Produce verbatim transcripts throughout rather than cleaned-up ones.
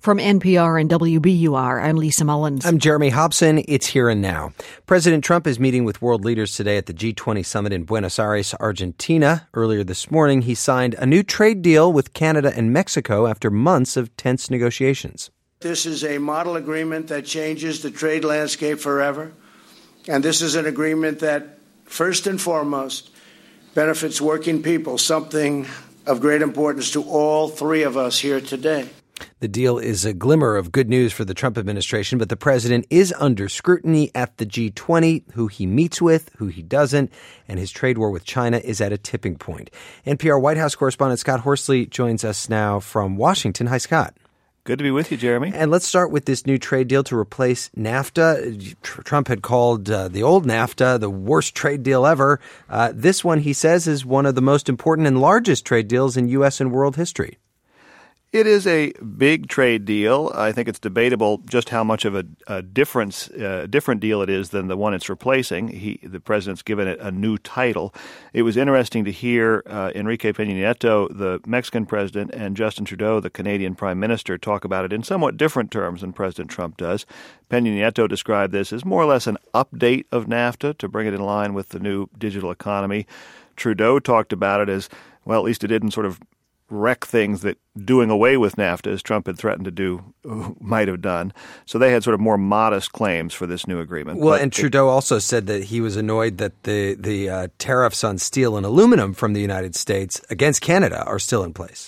From N P R and W B U R, I'm Lisa Mullins. I'm Jeremy Hobson. It's Here and Now. President Trump is meeting with world leaders today at the G twenty summit in Buenos Aires, Argentina. Earlier this morning, he signed a new trade deal with Canada and Mexico after months of tense negotiations. This is a model agreement that changes the trade landscape forever. And this is an agreement that, first and foremost, benefits working people, something of great importance to all three of us here today. The deal is a glimmer of good news for the Trump administration, but the president is under scrutiny at the G twenty, who he meets with, who he doesn't, and his trade war with China is at a tipping point. N P R White House correspondent Scott Horsley joins us now from Washington. Hi, Scott. Good to be with you, Jeremy. And let's start with this new trade deal to replace NAFTA. Trump had called uh, the old NAFTA the worst trade deal ever. Uh, this one, he says, is one of the most important and largest trade deals in U S and world history. It is a big trade deal. I think it's debatable just how much of a, a difference, uh, different deal it is than the one it's replacing. He, the president's given it a new title. It was interesting to hear uh, Enrique Peña Nieto, the Mexican president, and Justin Trudeau, the Canadian prime minister, talk about it in somewhat different terms than President Trump does. Peña Nieto described this as more or less an update of NAFTA to bring it in line with the new digital economy. Trudeau talked about it as, well, at least it didn't sort of wreck things that doing away with NAFTA, as Trump had threatened to do, might have done. So they had sort of more modest claims for this new agreement. Well, but and Trudeau it, also said that he was annoyed that the, the uh, tariffs on steel and aluminum from the United States against Canada are still in place.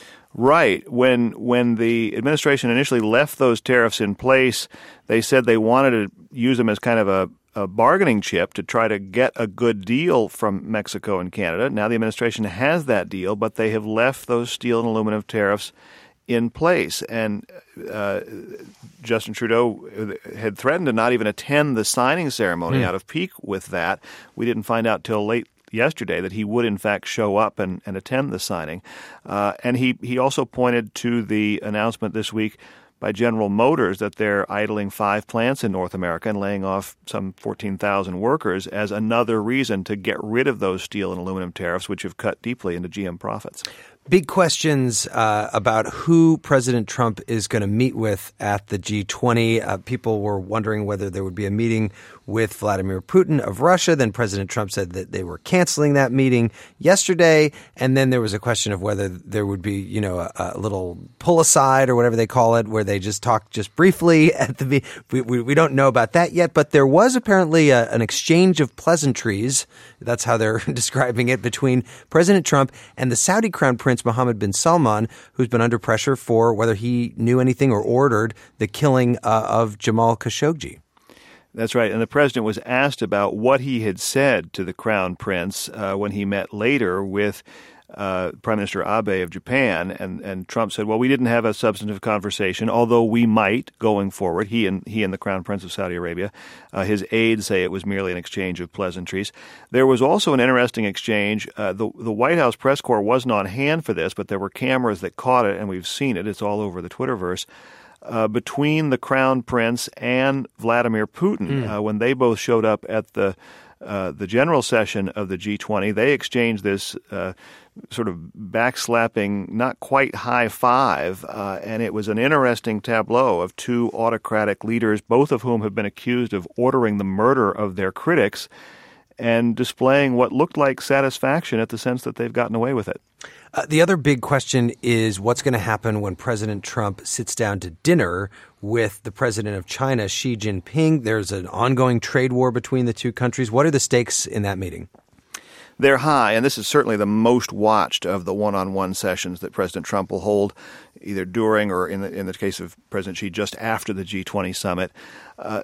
Right. When when the administration initially left those tariffs in place, they said they wanted to use them as kind of a a bargaining chip to try to get a good deal from Mexico and Canada. Now the administration has that deal, but they have left those steel and aluminum tariffs in place. And uh, Justin Trudeau had threatened to not even attend the signing ceremony mm. out of pique with that. We didn't find out till late yesterday that he would, in fact, show up and, and attend the signing. Uh, and he, he also pointed to the announcement this week by General Motors that they're idling five plants in North America and laying off some fourteen thousand workers as another reason to get rid of those steel and aluminum tariffs, which have cut deeply into G M profits. Big questions uh, about who President Trump is going to meet with at the G twenty. Uh, people were wondering whether there would be a meeting with Vladimir Putin of Russia. Then President Trump said that they were canceling that meeting yesterday. And then there was a question of whether there would be, you know, a, a little pull aside or whatever they call it, where they just talk just briefly at the meeting. We, we, we don't know about that yet, but there was apparently a, an exchange of pleasantries. That's how they're describing it, between President Trump and the Saudi Crown Prince Mohammed bin Salman, who's been under pressure for whether he knew anything or ordered the killing uh, of Jamal Khashoggi. That's right. And the president was asked about what he had said to the Crown Prince uh, when he met later with uh, Prime Minister Abe of Japan. And, and Trump said, well, we didn't have a substantive conversation, although we might going forward. He and he and the Crown Prince of Saudi Arabia. Uh, his aides say it was merely an exchange of pleasantries. There was also an interesting exchange. Uh, the, the White House press corps wasn't on hand for this, but there were cameras that caught it, and we've seen it. It's all over the Twitterverse. Uh, between the Crown Prince and Vladimir Putin, mm. uh, when they both showed up at the uh, the general session of the G twenty, they exchanged this uh, sort of backslapping, not quite high five, uh, and it was an interesting tableau of two autocratic leaders, both of whom have been accused of ordering the murder of their critics and displaying what looked like satisfaction at the sense that they've gotten away with it. Uh, the other big question is what's going to happen when President Trump sits down to dinner with the president of China, Xi Jinping. There's an ongoing trade war between the two countries. What are the stakes in that meeting? They're high, and this is certainly the most watched of the one-on-one sessions that President Trump will hold, either during or, in the, in the case of President Xi, just after the G twenty summit. Uh,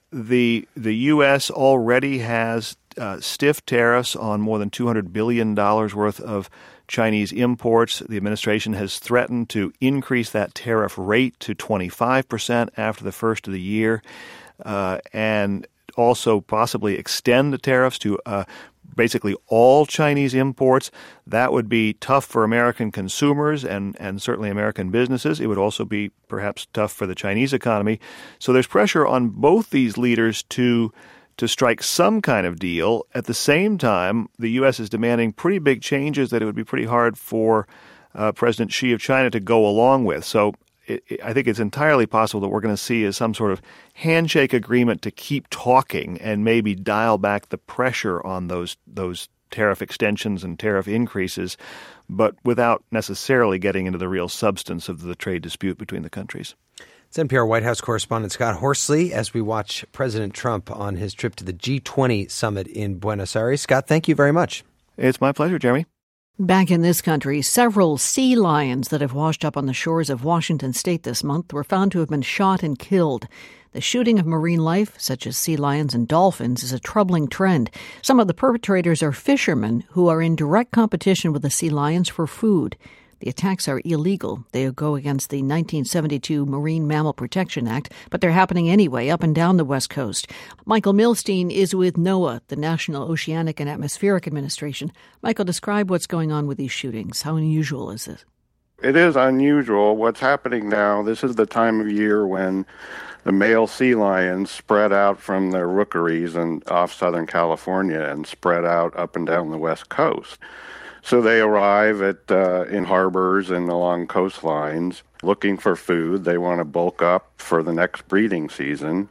the the U S already has uh, stiff tariffs on more than two hundred billion dollars worth of Chinese imports. The administration has threatened to increase that tariff rate to twenty-five percent after the first of the year, uh, and also possibly extend the tariffs to uh, basically all Chinese imports. That would be tough for American consumers and, and certainly American businesses. It would also be perhaps tough for the Chinese economy. So there's pressure on both these leaders to to strike some kind of deal. At the same time, the U S is demanding pretty big changes that it would be pretty hard for uh, President Xi of China to go along with. So it, it, I think it's entirely possible that we're going to see is some sort of handshake agreement to keep talking and maybe dial back the pressure on those those tariff extensions and tariff increases, but without necessarily getting into the real substance of the trade dispute between the countries. It's N P R White House correspondent Scott Horsley as we watch President Trump on his trip to the G twenty summit in Buenos Aires. Scott, thank you very much. It's my pleasure, Jeremy. Back in this country, several sea lions that have washed up on the shores of Washington state this month were found to have been shot and killed. The shooting of marine life, such as sea lions and dolphins, is a troubling trend. Some of the perpetrators are fishermen who are in direct competition with the sea lions for food. The attacks are illegal. They go against the nineteen seventy-two Marine Mammal Protection Act, but they're happening anyway up and down the West Coast. Michael Milstein is with NOAA, the National Oceanic and Atmospheric Administration. Michael, describe what's going on with these shootings. How unusual is this? It is unusual. What's happening now, this is the time of year when the male sea lions spread out from their rookeries and off Southern California and spread out up and down the West Coast. So they arrive at uh, in harbors and along coastlines looking for food. They want to bulk up for the next breeding season.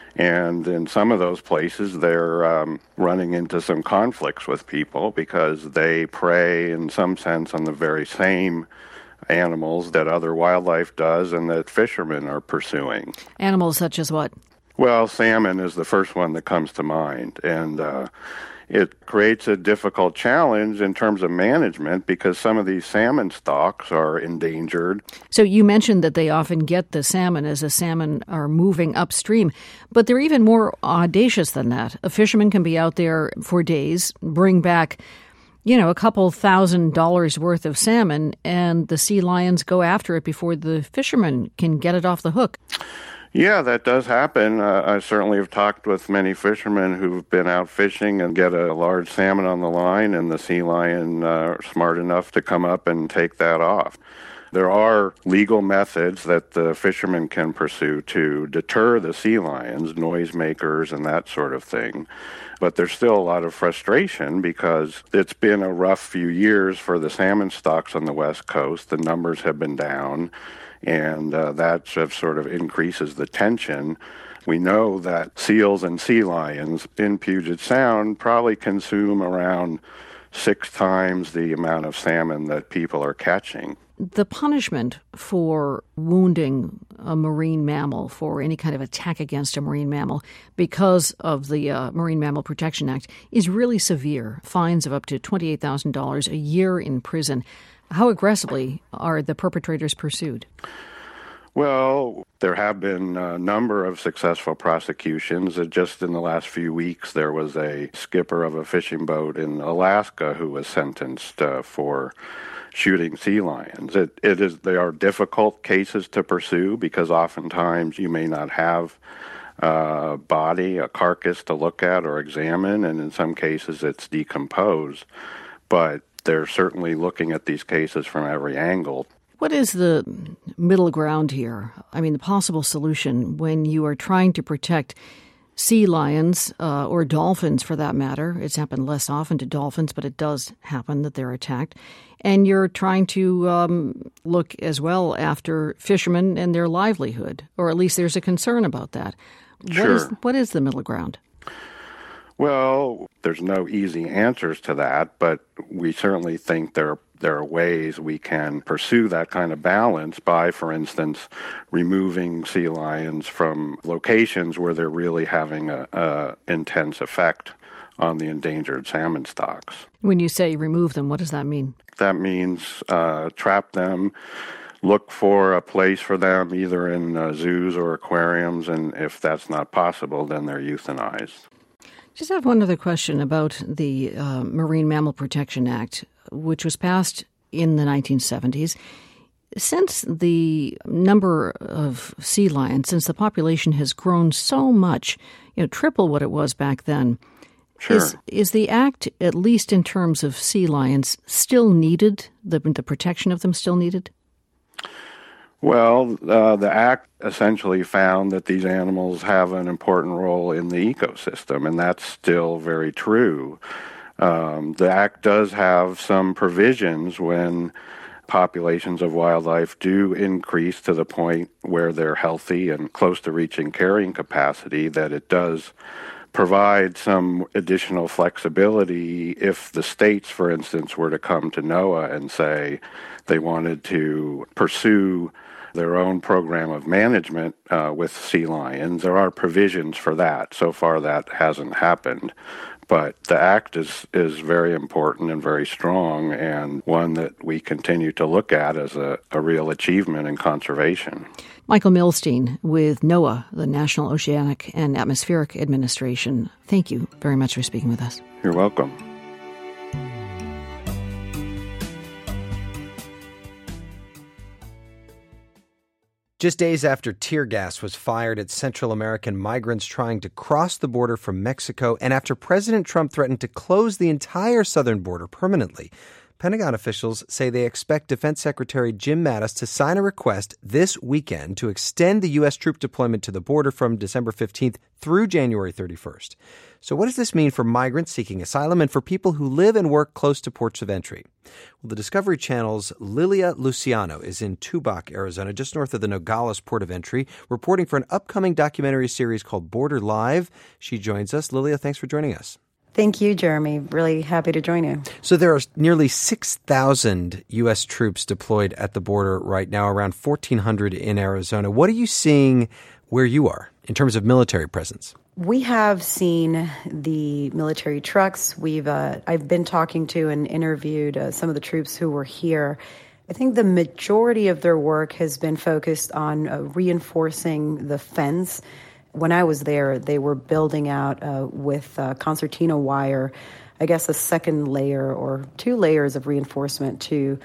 And in some of those places, they're um, running into some conflicts with people because they prey, in some sense, on the very same animals that other wildlife does and that fishermen are pursuing. Animals such as what? Well, salmon is the first one that comes to mind. And uh it creates a difficult challenge in terms of management because some of these salmon stocks are endangered. So you mentioned that they often get the salmon as the salmon are moving upstream, but they're even more audacious than that. A fisherman can be out there for days, bring back, you know, a couple thousand dollars worth of salmon, and the sea lions go after it before the fisherman can get it off the hook. Yeah, that does happen. Uh, I certainly have talked with many fishermen who've been out fishing and get a large salmon on the line, and the sea lion uh, smart enough to come up and take that off. There are legal methods that the fishermen can pursue to deter the sea lions, noisemakers and that sort of thing. But there's still a lot of frustration because it's been a rough few years for the salmon stocks on the West Coast. The numbers have been down. And uh, that sort of increases the tension. We know that seals and sea lions in Puget Sound probably consume around six times the amount of salmon that people are catching. The punishment for wounding a marine mammal, for any kind of attack against a marine mammal, because of the uh, Marine Mammal Protection Act, is really severe. Fines of up to twenty-eight thousand dollars, a year in prison. How aggressively are the perpetrators pursued? Well, there have been a number of successful prosecutions. Just in the last few weeks, there was a skipper of a fishing boat in Alaska who was sentenced uh, for shooting sea lions. It, it is, they are difficult cases to pursue because oftentimes you may not have a body, a carcass to look at or examine, and in some cases it's decomposed. But they're certainly looking at these cases from every angle. What is the middle ground here? I mean, the possible solution when you are trying to protect sea lions uh, or dolphins, for that matter. It's happened less often to dolphins, but it does happen that they're attacked. And you're trying to um, look as well after fishermen and their livelihood, or at least there's a concern about that. Sure. What is, what is the middle ground? Well, there's no easy answers to that, but we certainly think there there are ways we can pursue that kind of balance by, for instance, removing sea lions from locations where they're really having a, a intense effect on the endangered salmon stocks. When you say remove them, what does that mean? That means uh, trap them, look for a place for them either in uh, zoos or aquariums, and if that's not possible, then they're euthanized. Just have one other question about the uh, Marine Mammal Protection Act, which was passed in the nineteen seventies. Since the number of sea lions, since the population has grown so much, you know, triple what it was back then, Sure. is, is the act, at least in terms of sea lions, still needed? The, the protection of them still needed? Well, uh, the Act essentially found that these animals have an important role in the ecosystem, and that's still very true. Um, the Act does have some provisions when populations of wildlife do increase to the point where they're healthy and close to reaching carrying capacity, that it does provide some additional flexibility if the states, for instance, were to come to NOAA and say they wanted to pursue their own program of management uh, with sea lions. There are provisions for that. So far that hasn't happened. But the act is, is very important and very strong, and one that we continue to look at as a, a real achievement in conservation. Michael Milstein with NOAA, the National Oceanic and Atmospheric Administration. Thank you very much for speaking with us. You're welcome. Just days after tear gas was fired at Central American migrants trying to cross the border from Mexico, and after President Trump threatened to close the entire southern border permanently, Pentagon officials say they expect Defense Secretary Jim Mattis to sign a request this weekend to extend the U S troop deployment to the border from December fifteenth through January thirty-first. So what does this mean for migrants seeking asylum and for people who live and work close to ports of entry? Well, the Discovery Channel's Lilia Luciano is in Tubac, Arizona, just north of the Nogales port of entry, reporting for an upcoming documentary series called Border Live. She joins us. Lilia, thanks for joining us. Thank you, Jeremy. Really happy to join you. So there are nearly six thousand U S troops deployed at the border right now, around fourteen hundred in Arizona. What are you seeing where you are in terms of military presence? We have seen the military trucks. We've uh, I've been talking to and interviewed uh, some of the troops who were here. I think the majority of their work has been focused on uh, reinforcing the fence. When I was there, they were building out uh, with uh, concertina wire, I guess a second layer or two layers of reinforcement to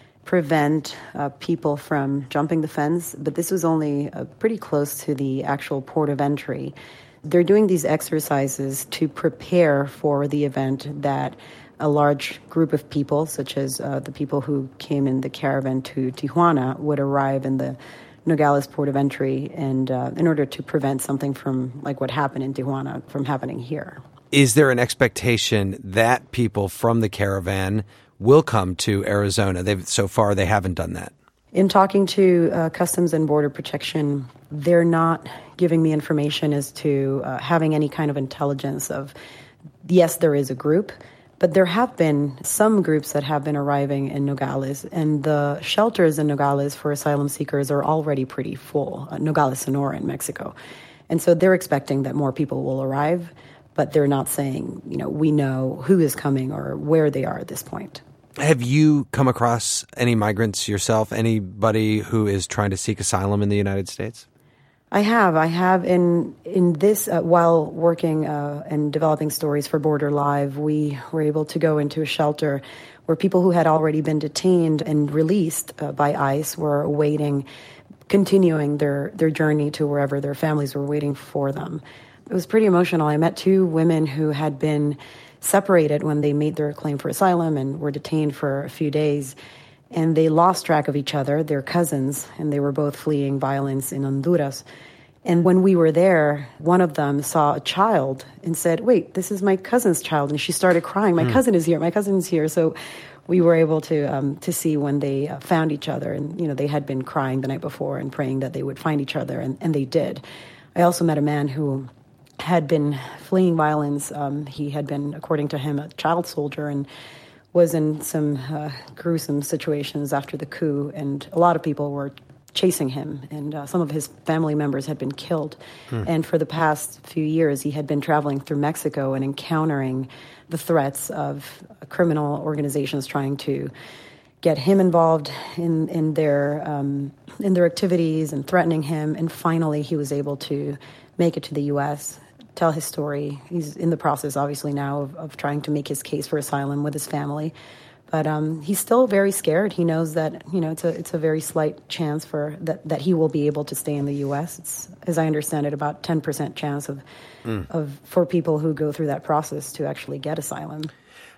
prevent uh, people from jumping the fence. But this was only uh, pretty close to the actual port of entry. They're doing these exercises to prepare for the event that a large group of people, such as uh, the people who came in the caravan to Tijuana, would arrive in the Nogales port of entry, and uh, in order to prevent something from, like what happened in Tijuana, from happening here. Is there an expectation that people from the caravan will come to Arizona? They've, so far, they haven't done that. In talking to uh, Customs and Border Protection, they're not giving me information as to uh, having any kind of intelligence of, yes, there is a group, but there have been some groups that have been arriving in Nogales, and the shelters in Nogales for asylum seekers are already pretty full, uh, Nogales, Sonora in Mexico. And so they're expecting that more people will arrive, but they're not saying, you know, we know who is coming or where they are at this point. Have you come across any migrants yourself, anybody who is trying to seek asylum in the United States? I have. I have in in this, uh, while working uh, and developing stories for Border Live, we were able to go into a shelter where people who had already been detained and released uh, by ICE were awaiting, continuing their, their journey to wherever their families were waiting for them. It was pretty emotional. I met two women who had been separated when they made their claim for asylum and were detained for a few days. And they lost track of each other, their cousins, and they were both fleeing violence in Honduras. And when we were there, one of them saw a child and said, wait, this is my cousin's child. And she started crying, my mm. cousin is here, my cousin is here. So we were able to um, to see when they uh, found each other. And, you know, they had been crying the night before and praying that they would find each other, and, and they did. I also met a man who had been fleeing violence. Um, he had been, according to him, a child soldier, and was in some uh, gruesome situations after the coup, and a lot of people were chasing him, and uh, some of his family members had been killed. Hmm. And for the past few years, he had been traveling through Mexico and encountering the threats of criminal organizations trying to get him involved in, in their um, in their activities and threatening him. And finally, he was able to make it to the U S, tell his story. He's in the process, obviously, now of, of trying to make his case for asylum with his family. But um, he's still very scared. He knows that, you know, it's a it's a very slight chance for that, that he will be able to stay in the U S. It's, as I understand it, about ten percent chance of mm. of for people who go through that process to actually get asylum.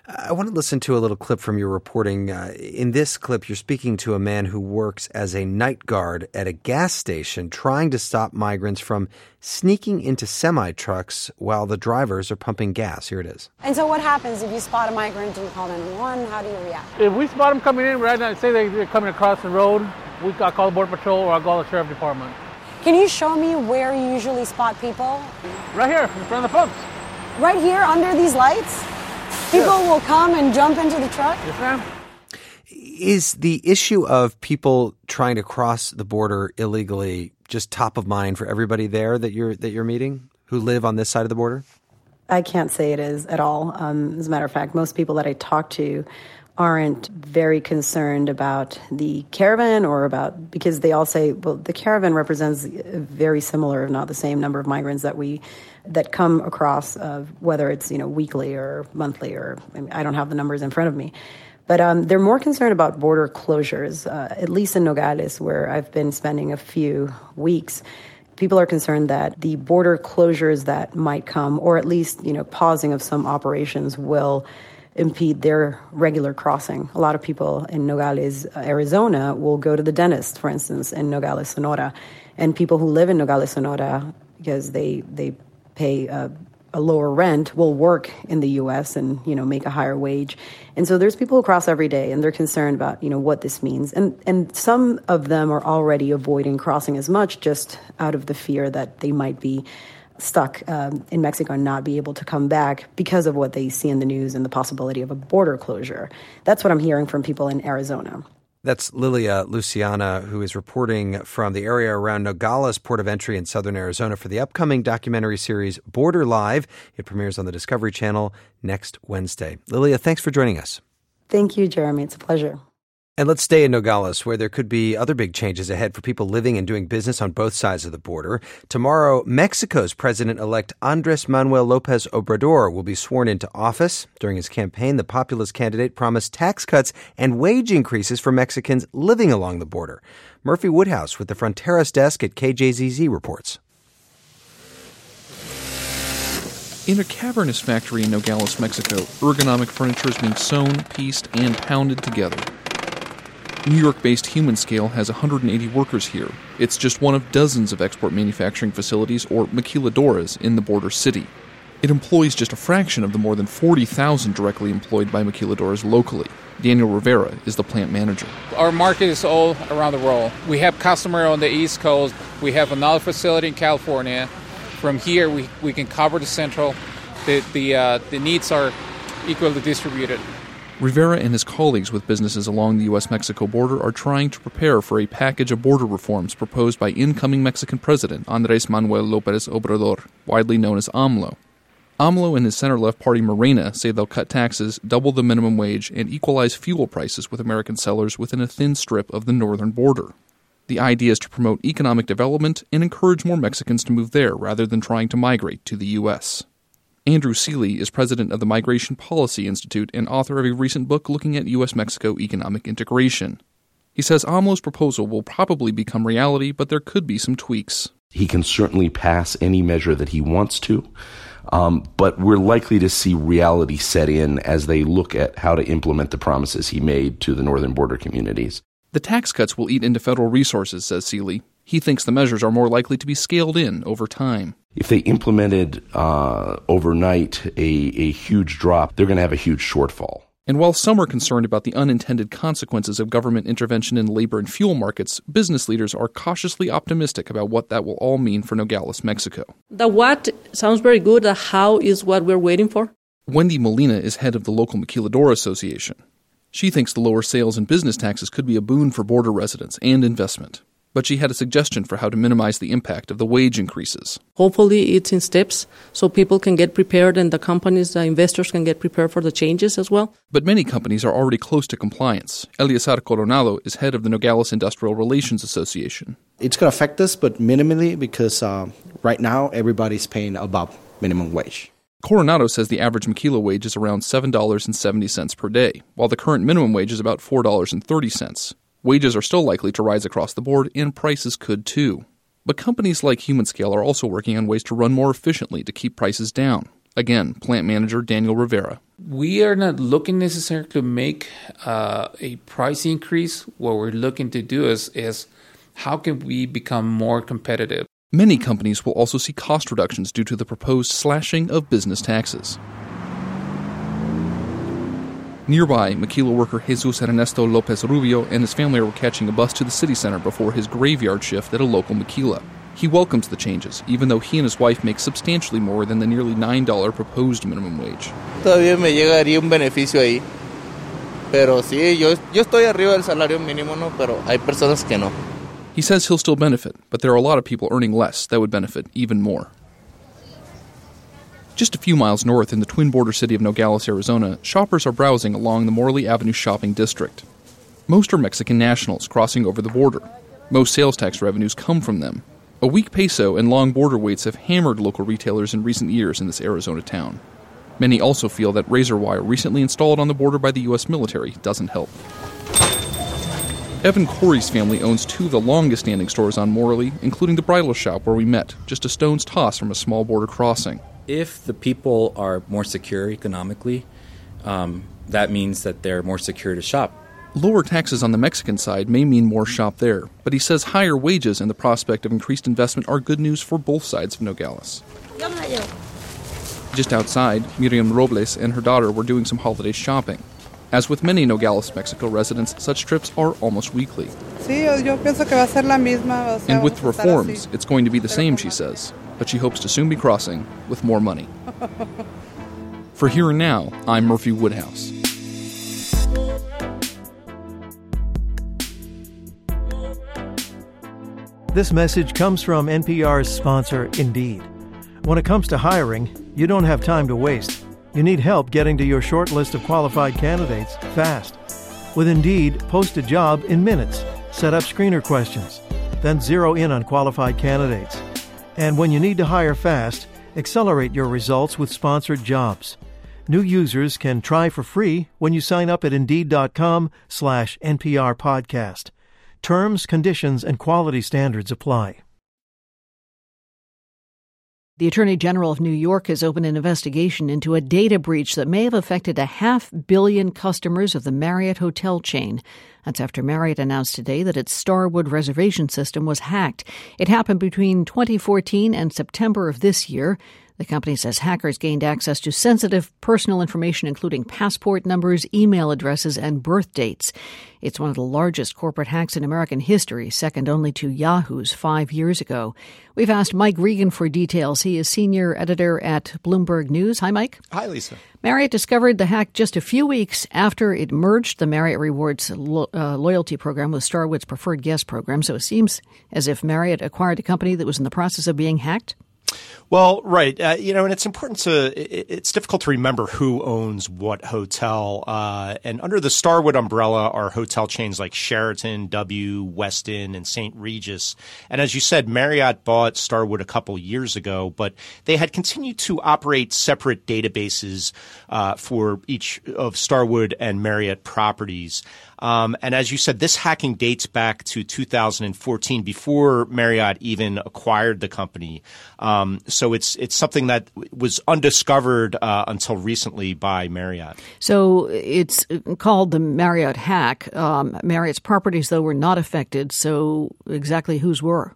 I want to listen to a little clip from your reporting. Uh, in this clip, you're speaking to a man who works as a night guard at a gas station trying to stop migrants from sneaking into semi-trucks while the drivers are pumping gas. Here it is. And so what happens if you spot a migrant? Do you call nine one one? How do you react? If we spot them coming in, right now, say they're coming across the road, we I call the Border Patrol or I call the Sheriff Department. Can you show me where you usually spot people? Right here, in front of the pumps. Right here, under these lights? People yeah. will come and jump into the truck? Yes, ma'am. Is the issue of people trying to cross the border illegally just top of mind for everybody there that you're that you're meeting who live on this side of the border? I can't say it is at all. Um, as a matter of fact, most people that I talk to aren't very concerned about the caravan or about, because they all say, well, the caravan represents a very similar, if not the same number of migrants that we that come across, uh, whether it's, you know, weekly or monthly, or I, mean, I don't have the numbers in front of me. But um, they're more concerned about border closures, uh, at least in Nogales, where I've been spending a few weeks. People are concerned that the border closures that might come, or at least, you know, pausing of some operations, will impede their regular crossing. A lot of people in Nogales, Arizona, will go to the dentist, for instance, in Nogales, Sonora. And people who live in Nogales, Sonora, because they they pay a, a lower rent, will work in the U S and, you know, make a higher wage. And so there's people who cross every day, and they're concerned about, you know, what this means. And and some of them are already avoiding crossing as much, just out of the fear that they might be stuck um, in Mexico and not be able to come back because of what they see in the news and the possibility of a border closure. That's what I'm hearing from people in Arizona. That's Lilia Luciana, who is reporting from the area around Nogales, port of entry in southern Arizona, for the upcoming documentary series Border Live. It premieres on the Discovery Channel next Wednesday. Lilia, thanks for joining us. Thank you, Jeremy. It's a pleasure. And let's stay in Nogales, where there could be other big changes ahead for people living and doing business on both sides of the border. Tomorrow, Mexico's President-elect Andrés Manuel López Obrador will be sworn into office. During his campaign, the populist candidate promised tax cuts and wage increases for Mexicans living along the border. Murphy Woodhouse with the Fronteras desk at K J Z Z reports. In a cavernous factory in Nogales, Mexico, ergonomic furniture is being sewn, pieced, and pounded together. New York-based Humanscale has one hundred eighty workers here. It's just one of dozens of export manufacturing facilities, or maquiladoras, in the border city. It employs just a fraction of the more than forty thousand directly employed by maquiladoras locally. Daniel Rivera is the plant manager. Our market is all around the world. We have customers on the East Coast. We have another facility in California. From here, we, we can cover the central. The, the, uh, the needs are equally distributed. Rivera and his colleagues with businesses along the U S Mexico border are trying to prepare for a package of border reforms proposed by incoming Mexican President Andrés Manuel López Obrador, widely known as AMLO. AMLO and his center-left party Morena say they'll cut taxes, double the minimum wage, and equalize fuel prices with American sellers within a thin strip of the northern border. The idea is to promote economic development and encourage more Mexicans to move there rather than trying to migrate to the U S Andrew Seeley is president of the Migration Policy Institute and author of a recent book looking at U S Mexico economic integration. He says AMLO's proposal will probably become reality, but there could be some tweaks. He can certainly pass any measure that he wants to, um, but we're likely to see reality set in as they look at how to implement the promises he made to the northern border communities. The tax cuts will eat into federal resources, says Seeley. He thinks the measures are more likely to be scaled in over time. If they implemented uh, overnight a, a huge drop, they're going to have a huge shortfall. And while some are concerned about the unintended consequences of government intervention in labor and fuel markets, business leaders are cautiously optimistic about what that will all mean for Nogales, Mexico. The what sounds very good. The how is what we're waiting for. Wendy Molina is head of the local Maquiladora Association. She thinks the lower sales and business taxes could be a boon for border residents and investment. But she had a suggestion for how to minimize the impact of the wage increases. Hopefully it's in steps so people can get prepared and the companies, the investors can get prepared for the changes as well. But many companies are already close to compliance. Eleazar Coronado is head of the Nogales Industrial Relations Association. It's going to affect us, but minimally, because uh, right now everybody's paying above minimum wage. Coronado says the average maquila wage is around seven dollars and seventy cents per day, while the current minimum wage is about four dollars and thirty cents. Wages are still likely to rise across the board, and prices could too. But companies like Humanscale are also working on ways to run more efficiently to keep prices down. Again, plant manager Daniel Rivera. We are not looking necessarily to make uh, a price increase. What we're looking to do is, is how can we become more competitive? Many companies will also see cost reductions due to the proposed slashing of business taxes. Nearby, Maquila worker Jesus Ernesto Lopez Rubio and his family are catching a bus to the city center before his graveyard shift at a local Maquila. He welcomes the changes, even though he and his wife make substantially more than the nearly nine dollars proposed minimum wage. Todavía me llegaría un beneficio ahí. Pero sí, yo, yo estoy arriba del salario mínimo, ¿no? Pero hay personas que no. He says he'll still benefit, but there are a lot of people earning less that would benefit even more. Just a few miles north in the twin border city of Nogales, Arizona, shoppers are browsing along the Morley Avenue shopping district. Most are Mexican nationals crossing over the border. Most sales tax revenues come from them. A weak peso and long border waits have hammered local retailers in recent years in this Arizona town. Many also feel that razor wire recently installed on the border by the U S military doesn't help. Evan Corey's family owns two of the longest-standing stores on Morley, including the bridal shop where we met, just a stone's toss from a small border crossing. If the people are more secure economically, um, that means that they're more secure to shop. Lower taxes on the Mexican side may mean more shop there, but he says higher wages and the prospect of increased investment are good news for both sides of Nogales. Just outside, Miriam Robles and her daughter were doing some holiday shopping. As with many Nogales, Mexico residents, such trips are almost weekly. And with reforms, it's going to be the same, she says, but she hopes to soon be crossing with more money. For Here and Now, I'm Murphy Woodhouse. This message comes from N P R's sponsor, Indeed. When it comes to hiring, you don't have time to waste. You need help getting to your short list of qualified candidates fast. With Indeed, post a job in minutes, set up screener questions, then zero in on qualified candidates. And when you need to hire fast, accelerate your results with sponsored jobs. New users can try for free when you sign up at Indeed.com slash NPR podcast. Terms, conditions, and quality standards apply. The Attorney General of New York has opened an investigation into a data breach that may have affected a half billion customers of the Marriott hotel chain. That's after Marriott announced today that its Starwood reservation system was hacked. It happened between twenty fourteen and September of this year. The company says hackers gained access to sensitive personal information, including passport numbers, email addresses, and birth dates. It's one of the largest corporate hacks in American history, second only to Yahoo's five years ago. We've asked Mike Regan for details. He is senior editor at Bloomberg News. Hi, Mike. Hi, Lisa. Marriott discovered the hack just a few weeks after it merged the Marriott Rewards lo- uh, loyalty program with Starwood's preferred guest program. So it seems as if Marriott acquired a company that was in the process of being hacked. Well, right. Uh, you know, and it's important to – it's difficult to remember who owns what hotel. Uh, and under the Starwood umbrella are hotel chains like Sheraton, W, Westin, and Saint Regis. And as you said, Marriott bought Starwood a couple years ago, but they had continued to operate separate databases uh, for each of Starwood and Marriott properties. Um, and as you said, this hacking dates back to two thousand fourteen, before Marriott even acquired the company. Um, so it's it's something that was undiscovered uh, until recently by Marriott. So it's called the Marriott hack. Um, Marriott's properties, though, were not affected. So exactly whose were?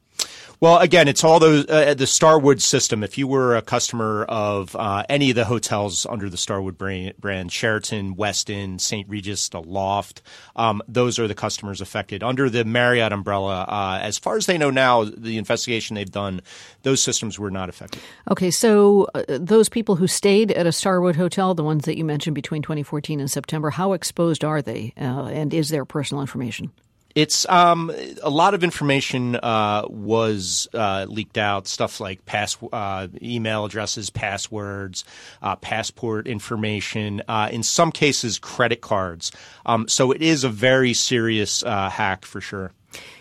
Well, again, it's all those uh, the Starwood system. If you were a customer of uh, any of the hotels under the Starwood brand, brand Sheraton, Westin, Saint Regis, the Loft, um, those are the customers affected. Under the Marriott umbrella, uh, as far as they know now, the investigation they've done, those systems were not affected. Okay, so uh, those people who stayed at a Starwood hotel, the ones that you mentioned between twenty fourteen and September, how exposed are they, uh, and is there personal information? It's um, a lot of information uh, was uh, leaked out, stuff like pass, uh, email addresses, passwords, uh, passport information, uh, in some cases credit cards. Um, so it is a very serious uh, hack for sure.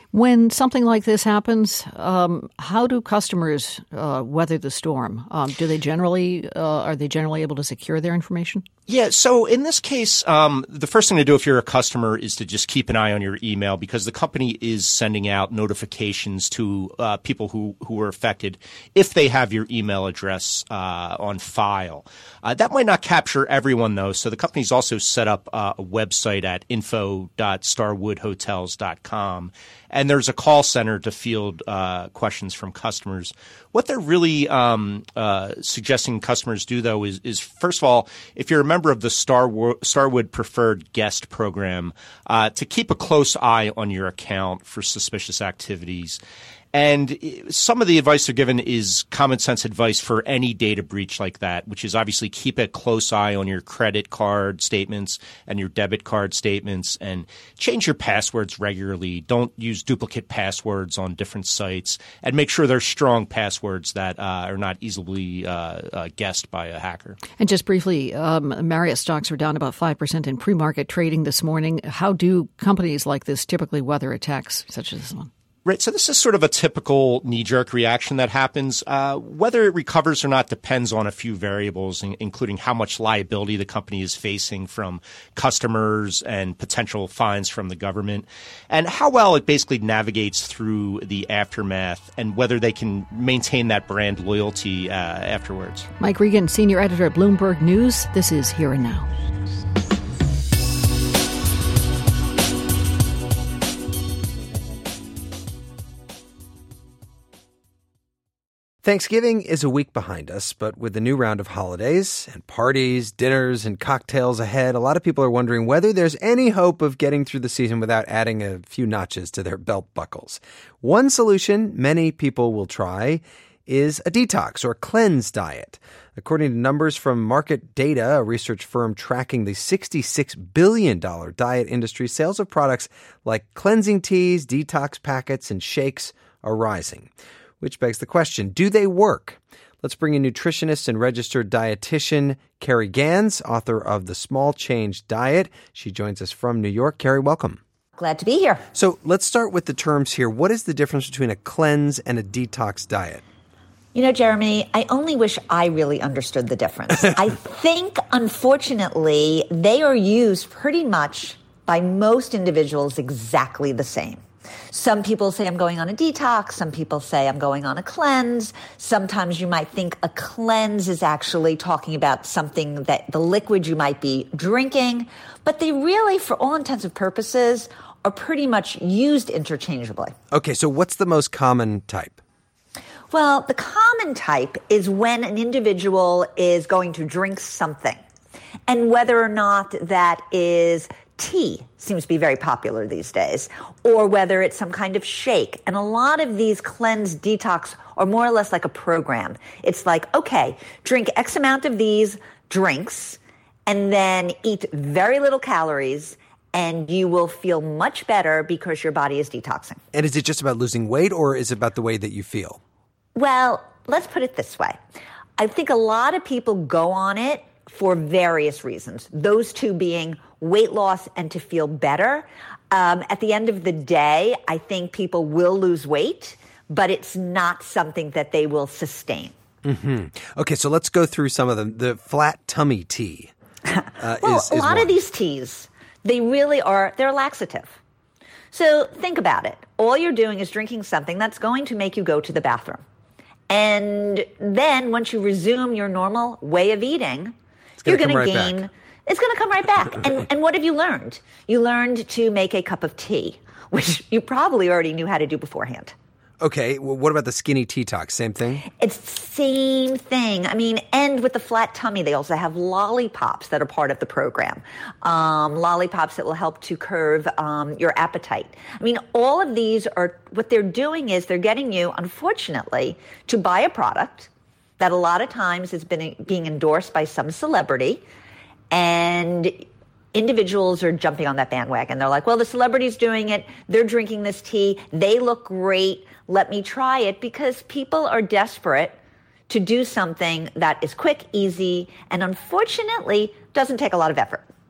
When something like this happens, um, how do customers uh, weather the storm? Um, do they generally uh, are they generally able to secure their information? Yeah, so in this case, um, the first thing to do if you're a customer is to just keep an eye on your email, because the company is sending out notifications to uh, people who, who are affected if they have your email address uh, on file. Uh, that might not capture everyone, though, so the company's also set up uh, a website at info dot starwood hotels dot com. And there's a call center to field uh, questions from customers. What they're really um, uh, suggesting customers do, though, is, is first of all, if you're a member of the Starwood, Starwood Preferred Guest Program, uh, to keep a close eye on your account for suspicious activities. And some of the advice they're given is common sense advice for any data breach like that, which is obviously keep a close eye on your credit card statements and your debit card statements, and change your passwords regularly. Don't use duplicate passwords on different sites, and make sure they're strong passwords that uh, are not easily uh, uh, guessed by a hacker. And just briefly, um, Marriott stocks were down about five percent in pre-market trading this morning. How do companies like this typically weather attacks such as this one? Right. So this is sort of a typical knee-jerk reaction that happens. Uh, whether it recovers or not depends on a few variables, in, including how much liability the company is facing from customers and potential fines from the government, and how well it basically navigates through the aftermath, and whether they can maintain that brand loyalty uh, afterwards. Mike Regan, senior editor at Bloomberg News. This is Here and Now. Thanksgiving is a week behind us, but with the new round of holidays and parties, dinners, and cocktails ahead, a lot of people are wondering whether there's any hope of getting through the season without adding a few notches to their belt buckles. One solution many people will try is a detox or cleanse diet. According to numbers from Market Data, a research firm tracking the sixty-six billion dollars diet industry, sales of products like cleansing teas, detox packets, and shakes are rising. Which begs the question, do they work? Let's bring in nutritionist and registered dietitian Carrie Gans, author of The Small Change Diet. She joins us from New York. Carrie, welcome. Glad to be here. So let's start with the terms here. What is the difference between a cleanse and a detox diet? You know, Jeremy, I only wish I really understood the difference. I think, unfortunately, they are used pretty much by most individuals exactly the same. Some people say I'm going on a detox. Some people say I'm going on a cleanse. Sometimes you might think a cleanse is actually talking about something that the liquid you might be drinking. But they really, for all intents and purposes, are pretty much used interchangeably. Okay, so what's the most common type? Well, the common type is when an individual is going to drink something. And whether or not that is tea, seems to be very popular these days, or whether it's some kind of shake. And a lot of these cleanse detox are more or less like a program. It's like, okay, drink X amount of these drinks and then eat very little calories, and you will feel much better because your body is detoxing. And is it just about losing weight, or is it about the way that you feel? Well, let's put it this way. I think a lot of people go on it for various reasons, those two being weight loss and to feel better. Um, at the end of the day, I think people will lose weight, but it's not something that they will sustain. Mm-hmm. Okay, so let's go through some of them. The flat tummy tea. Uh, well, is, is a lot one. of these teas, they really are, they're laxative. So think about it. All you're doing is drinking something that's going to make you go to the bathroom. And then once you resume your normal way of eating, you're going right to gain, back. It's going to come right back. And, and what have you learned? You learned to make a cup of tea, which you probably already knew how to do beforehand. Okay, well, what about the skinny detox? Same thing? It's the same thing. I mean, and with the flat tummy, they also have lollipops that are part of the program. Um, lollipops that will help to curb um, your appetite. I mean, all of these are, what they're doing is they're getting you, unfortunately, to buy a product that a lot of times has been being endorsed by some celebrity, and individuals are jumping on that bandwagon. They're like, well, the celebrity's doing it. They're drinking this tea. They look great. Let me try it, because people are desperate to do something that is quick, easy, and unfortunately doesn't take a lot of effort.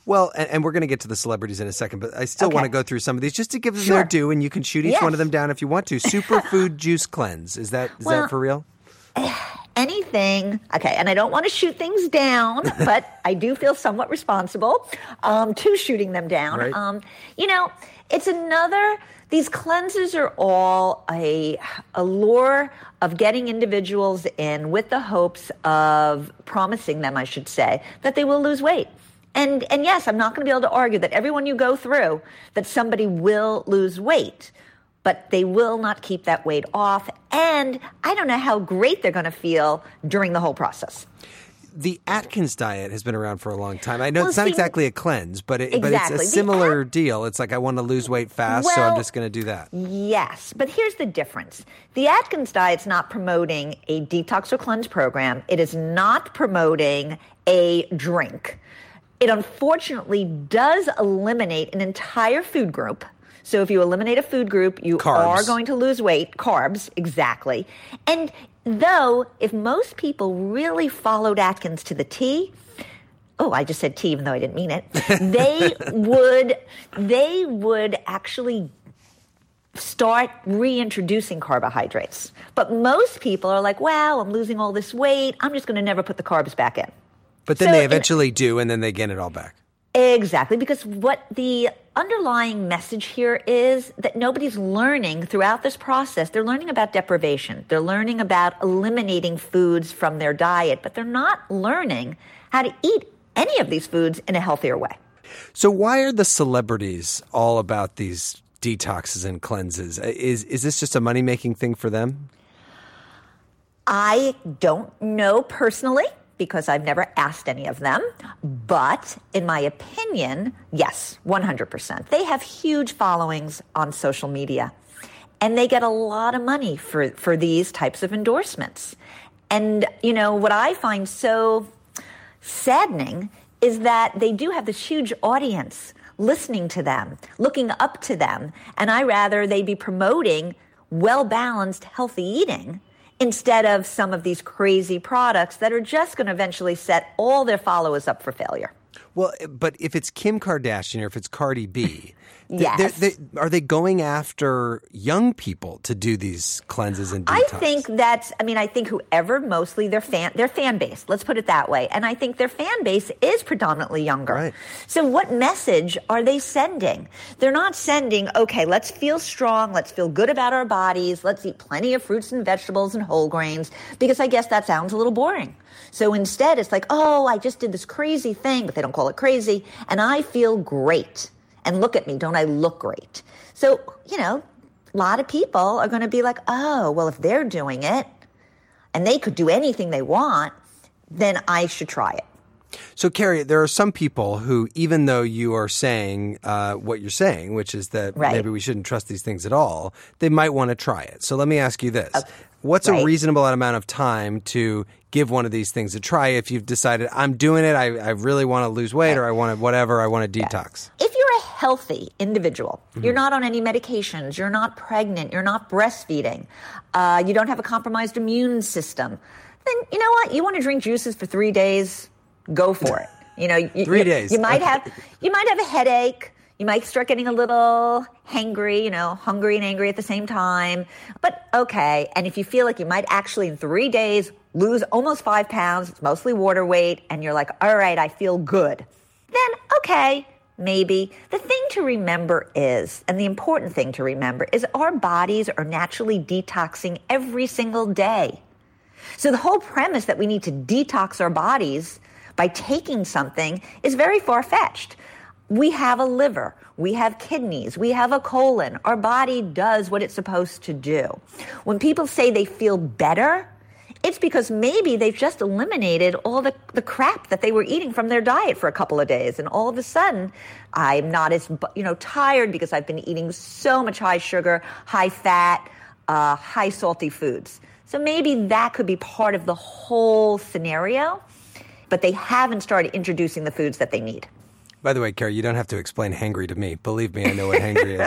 Well, and, and we're going to get to the celebrities in a second, but I still Okay. want to go through some of these just to give them Sure. their due, and you can shoot each Yes. one of them down if you want to. Superfood Juice Cleanse. Is that is Well, that for real? Anything, okay, and I don't want to shoot things down, but I do feel somewhat responsible um, to shooting them down. Right. Um, you know, it's another, these cleanses are all a, a lure of getting individuals in with the hopes of promising them, I should say, that they will lose weight. And, and yes, I'm not going to be able to argue that everyone you go through, that somebody will lose weight. But they will not keep that weight off. And I don't know how great they're going to feel during the whole process. The Atkins diet has been around for a long time. I know Well, it's not see, exactly a cleanse, but it, but it's exactly. a The similar deal. It's like I want to lose weight fast, so I'm Well, just going to do that. Yes, but here's the difference. The Atkins diet's not promoting a detox or cleanse program. It is not promoting a drink. It unfortunately does eliminate an entire food group. So if you eliminate a food group, you Carbs. are going to lose weight. Carbs, exactly. And though, if most people really followed Atkins to the T, oh, I just said T even though I didn't mean it, they would, they would actually start reintroducing carbohydrates. But most people are like, wow, I'm losing all this weight. I'm just going to never put the carbs back in. But then So they in- eventually do, and then they gain it all back. Exactly, because what the underlying message here is that nobody's learning throughout this process. They're learning about deprivation. They're learning about eliminating foods from their diet, but they're not learning how to eat any of these foods in a healthier way. So why are the celebrities all about these detoxes and cleanses? Is is this just a money-making thing for them? I don't know personally, because I've never asked any of them. But in my opinion, yes, one hundred percent. They have huge followings on social media. And they get a lot of money for, for these types of endorsements. And, you know, what I find so saddening is that they do have this huge audience listening to them, looking up to them. And I rather they be promoting well-balanced, healthy eating instead of some of these crazy products that are just going to eventually set all their followers up for failure. Well, but if it's Kim Kardashian or if it's Cardi B, th- Yes. they're- they- are they going after young people to do these cleanses and I detox? think that's, I mean, I think whoever mostly their fan, their fan base, let's put it that way. And I think their fan base is predominantly younger. Right. So what message are they sending? They're not sending, okay, let's feel strong. Let's feel good about our bodies. Let's eat plenty of fruits and vegetables and whole grains, because I guess that sounds a little boring. So instead it's like, oh, I just did this crazy thing, but they don't call it crazy. And I feel great. And look at me, don't I look great? So, you know, a lot of people are going to be like, oh, well, if they're doing it and they could do anything they want, then I should try it. So, Carrie, there are some people who, even though you are saying uh, what you're saying, which is that Right. maybe we shouldn't trust these things at all, they might want to try it. So let me ask you this. What's right. a reasonable amount of time to give one of these things a try if you've decided, I'm doing it, I, I really want to lose weight, or I want to whatever, I want to detox? If you're a healthy individual, you're not on any medications, you're not pregnant, you're not breastfeeding, uh, you don't have a compromised immune system, then you know what? You want to drink juices for three days, go for it. You know, you, Three you, days. You might Okay. have you might have a headache. You might start getting a little hangry, you know, hungry and angry at the same time. But okay, and if you feel like you might actually in three days lose almost five pounds, it's mostly water weight, and you're like, all right, I feel good, then okay, maybe. The thing to remember is, and the important thing to remember is our bodies are naturally detoxing every single day. So the whole premise that we need to detox our bodies by taking something is very far-fetched. We have a liver, we have kidneys, we have a colon. Our body does what it's supposed to do. When people say they feel better, it's because maybe they've just eliminated all the, the crap that they were eating from their diet for a couple of days. And all of a sudden, I'm not as, you know, tired because I've been eating so much high sugar, high fat, uh, high salty foods. So maybe that could be part of the whole scenario, but they haven't started introducing the foods that they need. By the way, Carrie, you don't have to explain hangry to me. Believe me, I know what hangry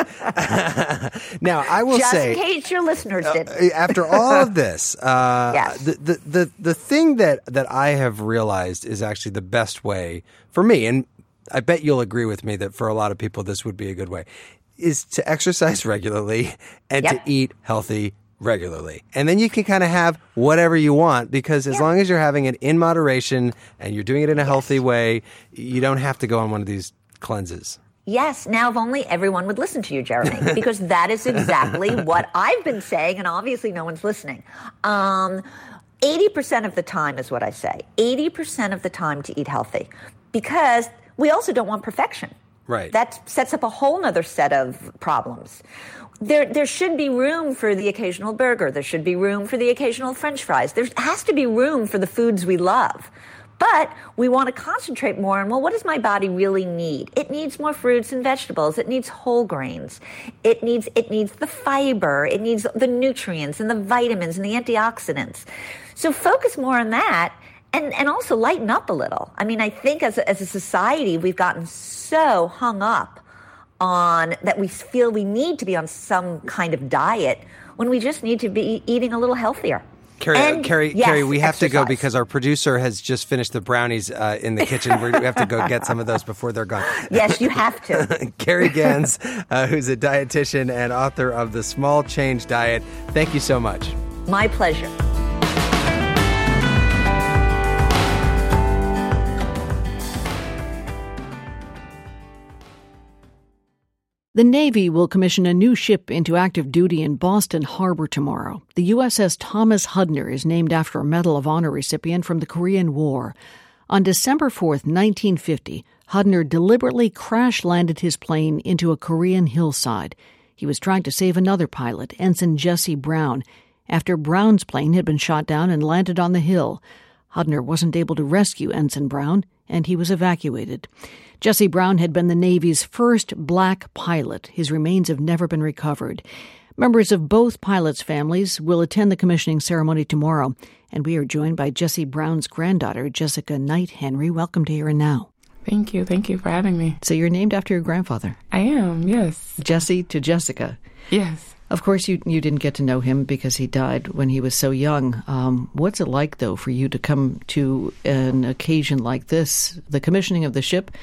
is. Now, I will Just say, in case your listeners uh, didn't. after all of this, uh, Yes. the, the the the thing that that I have realized is actually the best way for me, and I bet you'll agree with me that for a lot of people this would be a good way, is to exercise regularly and yep. to eat healthy regularly. And then you can kind of have whatever you want, because as yeah. long as you're having it in moderation and you're doing it in a yes. healthy way, you don't have to go on one of these cleanses. Yes. Now, if only everyone would listen to you, Jeremy, because that is exactly what I've been saying, and obviously no one's listening. Um, eighty percent of the time is what I say. eighty percent of the time to eat healthy, because we also don't want perfection. Right. That sets up a whole other set of problems. There, there should be room for the occasional burger. There should be room for the occasional French fries. There has to be room for the foods we love. But we want to concentrate more on, well, what does my body really need? It needs more fruits and vegetables. It needs whole grains. It needs it needs the fiber. It needs the nutrients and the vitamins and the antioxidants. So focus more on that, and, and also lighten up a little. I mean, I think as a, as a society, we've gotten so hung up on that we feel we need to be on some kind of diet when we just need to be eating a little healthier. Carrie, and, Carrie, yes, Carrie, we have exercise. to go because our producer has just finished the brownies uh, in the kitchen. We have to go get some of those before they're gone. Yes, you have to. Carrie Gans, uh, who's a dietitian and author of The Small Change Diet. Thank you so much. My pleasure. The Navy will commission a new ship into active duty in Boston Harbor tomorrow. The U S S Thomas Hudner is named after a Medal of Honor recipient from the Korean War. On December fourth, nineteen fifty, Hudner deliberately crash-landed his plane into a Korean hillside. He was trying to save another pilot, Ensign Jesse Brown, after Brown's plane had been shot down and landed on the hill. Hudner wasn't able to rescue Ensign Brown, and he was evacuated. Jesse Brown had been the Navy's first black pilot. His remains have never been recovered. Members of both pilots' families will attend the commissioning ceremony tomorrow, and we are joined by Jesse Brown's granddaughter, Jessica Knight Henry. Welcome to Here and Now. Thank you. Thank you for having me. So you're named after your grandfather? I am, yes. Jesse to Jessica. Yes. Of course, you you didn't get to know him because he died when he was so young. Um, what's it like, though, for you to come to an occasion like this, the commissioning of the ship,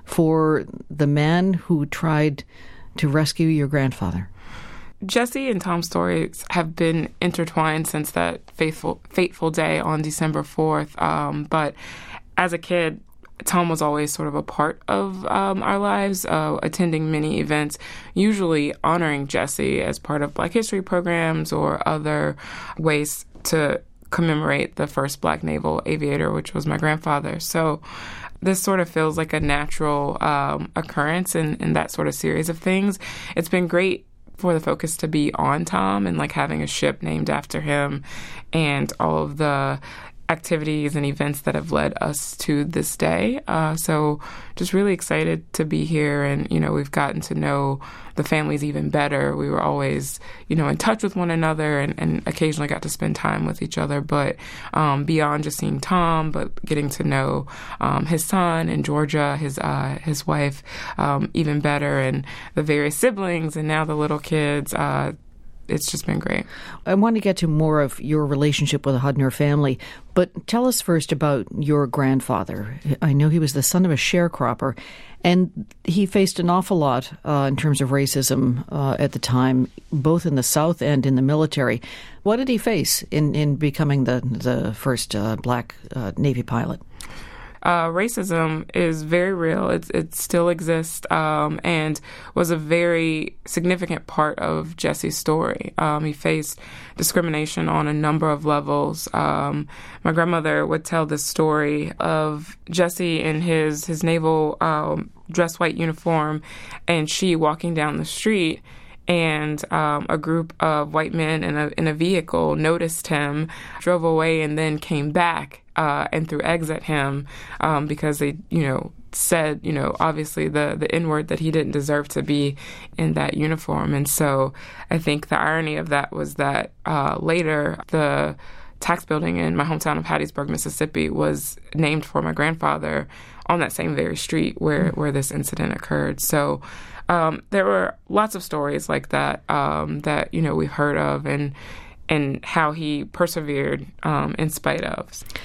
for the man who tried to rescue your grandfather? Jesse and Tom's stories have been intertwined since that faithful, fateful day on December fourth. Um, but as a kid, Tom was always sort of a part of um, our lives, uh, attending many events, usually honoring Jesse as part of Black History programs or other ways to commemorate the first Black naval aviator, which was my grandfather. So this sort of feels like a natural um, occurrence in, in that sort of series of things. It's been great for the focus to be on Tom and like having a ship named after him and all of the activities and events that have led us to this day. Uh, so just really excited to be here. And, you know, we've gotten to know the families even better. We were always, you know, in touch with one another and, and occasionally got to spend time with each other. But um, beyond just seeing Tom, but getting to know um, his son and Georgia, his uh, his wife, um, even better, and the various siblings and now the little kids. Uh, It's just been great. I want to get to more of your relationship with the Hudner family, but tell us first about your grandfather. I know he was the son of a sharecropper, and he faced an awful lot uh, in terms of racism uh, at the time, both in the South and in the military. What did he face in, in becoming the, the first uh, black uh, Navy pilot? Uh, racism is very real. It, it still exists um, and was a very significant part of Jesse's story. Um, he faced discrimination on a number of levels. Um, my grandmother would tell this story of Jesse in his, his naval um, dress white uniform and she walking down the street, and um, a group of white men in a in a vehicle noticed him, drove away, and then came back uh, and threw eggs at him um, because they, you know, said, you know, obviously the, the N-word that he didn't deserve to be in that uniform. And so I think the irony of that was that uh, later the tax building in my hometown of Hattiesburg, Mississippi was named for my grandfather on that same very street where, where this incident occurred. So Um, there were lots of stories like that um, that, you know, we've heard of and and how he persevered um, in spite of.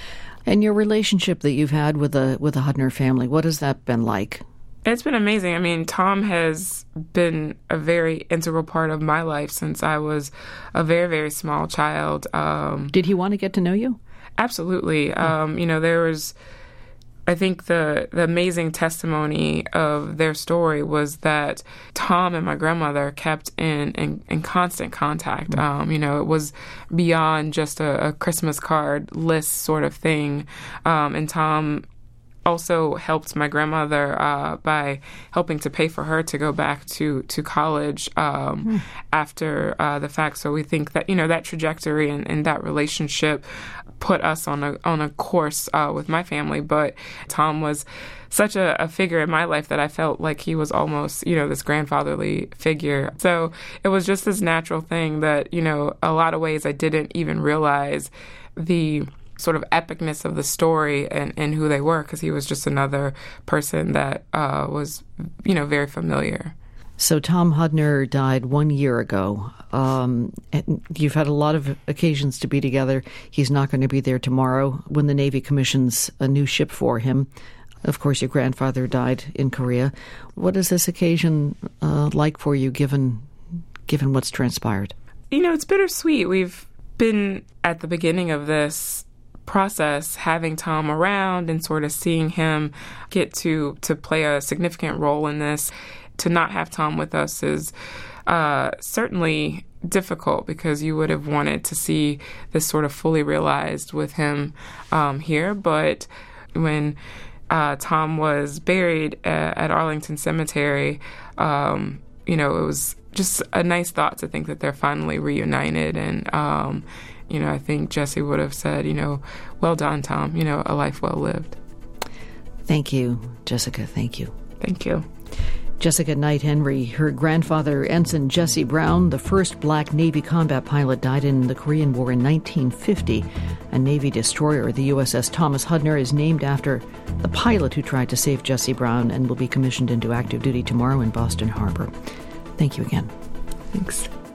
And your relationship that you've had with the with the Hudner family, what has that been like? It's been amazing. I mean, Tom has been a very integral part of my life since I was a very, very small child. Um, Did he want to get to know you? Absolutely. Um, you know, there was, I think the, the amazing testimony of their story was that Tom and my grandmother kept in, in, in constant contact. Um, you know, it was beyond just a, a Christmas card list sort of thing. Um, and Tom also helped my grandmother uh, by helping to pay for her to go back to, to college um, mm. after uh, the fact. So we think that, you know, that trajectory and, and that relationship put us on a on a course uh, with my family. But Tom was such a, a figure in my life that I felt like he was almost, you know, this grandfatherly figure. So it was just this natural thing that, you know, a lot of ways I didn't even realize the sort of epicness of the story and, and who they were, because he was just another person that uh, was, you know, very familiar. So Tom Hudner died one year ago. Um, and you've had a lot of occasions to be together. He's not going to be there tomorrow when the Navy commissions a new ship for him. Of course, your grandfather died in Korea. What is this occasion uh, like for you, given given what's transpired? You know, it's bittersweet. We've been at the beginning of this process having Tom around and sort of seeing him get to to play a significant role in this. To not have Tom with us is uh, certainly difficult, because you would have wanted to see this sort of fully realized with him um, here. But when uh, Tom was buried at, at Arlington Cemetery, um, you know, it was just a nice thought to think that they're finally reunited. And, um, you know, I think Jesse would have said, you know, well done, Tom, you know, a life well lived. Thank you, Jessica. Thank you. Thank you. Jessica Knight Henry. Her grandfather, Ensign Jesse Brown, the first black Navy combat pilot, died in the Korean War in nineteen fifty. A Navy destroyer, the U S S Thomas Hudner, is named after the pilot who tried to save Jesse Brown and will be commissioned into active duty tomorrow in Boston Harbor. Thank you again. Thanks.